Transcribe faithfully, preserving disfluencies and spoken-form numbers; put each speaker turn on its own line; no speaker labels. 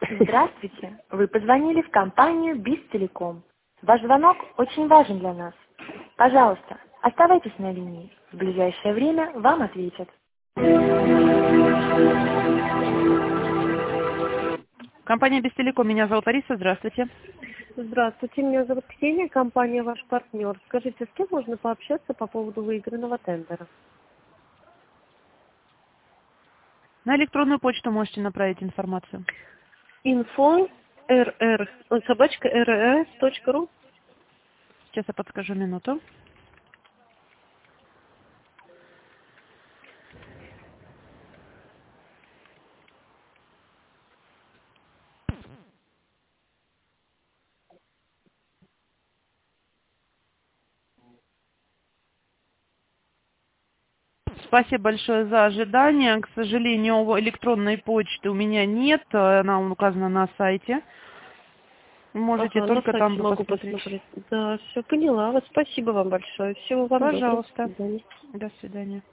Здравствуйте. Вы позвонили в компанию Бистелеком. Ваш звонок очень важен для нас. Пожалуйста, оставайтесь на линии. В ближайшее время вам ответят. Компания Бистелеком. Меня зовут Лариса. Здравствуйте.
Здравствуйте, меня зовут Ксения, компания «Ваш партнер». Скажите, с кем можно пообщаться по поводу выигранного тендера?
На электронную почту можете направить информацию.
Инфо рр собачка рс точка ру.
Сейчас я подскажу минуту. Спасибо большое за ожидание. К сожалению, электронной почты у меня нет. Она указана на сайте. Можете
Ага, на
только
сайте
там
могу
посмотреть.
посмотреть. Да, все поняла. Вот спасибо вам большое. Всего вам доброго. До
Пожалуйста.
свидания.
До свидания.